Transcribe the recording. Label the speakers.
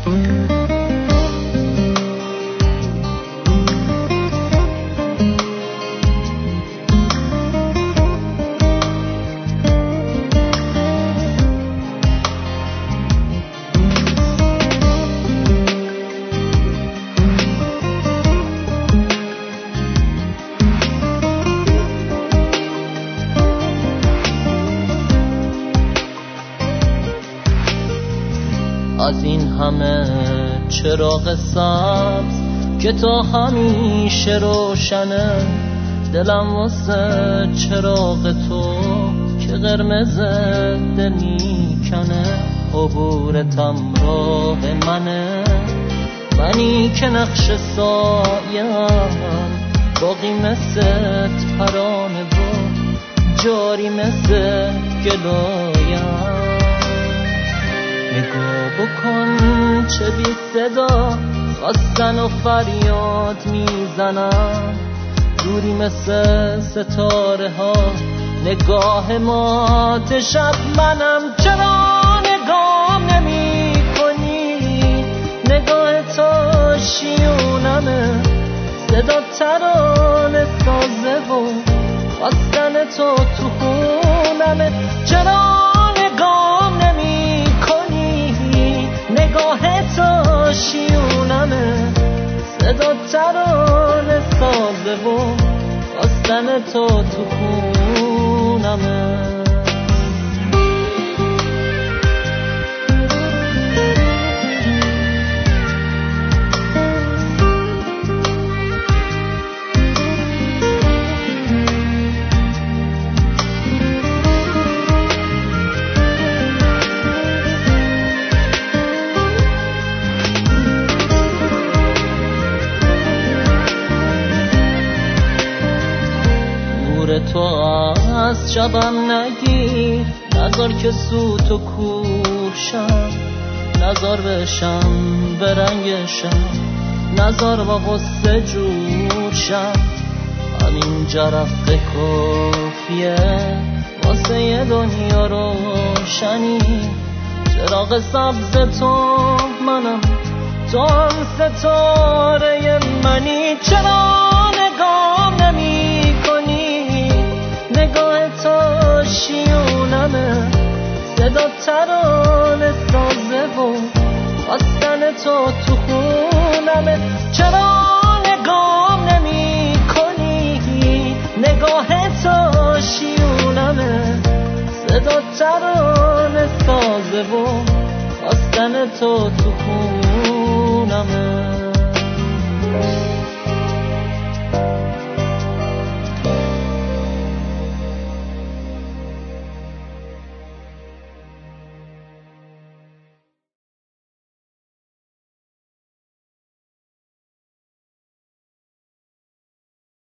Speaker 1: از این همه چراغ سبز که تا همیشه روشنه، دلم واسه چراغ تو که قرمز دل میکنه. عبورتم راه منی که نقش سایم، باقی مثل ترانه و جاری مثل گلایم. نگاه بکن چه بی صدا خواستن و فریاد میزنن، دوری مثل ستاره ها نگاه مات شب منم. چرا نگاه نمی کنی؟ نگاه تو شیونمه، صدا ترانه سازه و خواستن تو خونمه. چرا نگاه نمی کنی؟ نگاه تو شیونمه، صدا ترانه سازه و خواستن تو خونمه. تو از شبم نگیر، نذار که سوت و کوشم، نذار بشم به رنگشم، نذار با غصه جوشم. همین جرقه کافیه واسه یه دنیا روشنی. چراغ سبز تو منم، تو هم ستاره منی. چرا نگاه نمی کنی؟ نگاه تو شیونمه، صدا ترانه سازه و خواستن تو خونمه. چرا نگاه نمی کنی؟ نگاه تو شیونمه، صدا ترانه سازه و خواستن تو خونمه.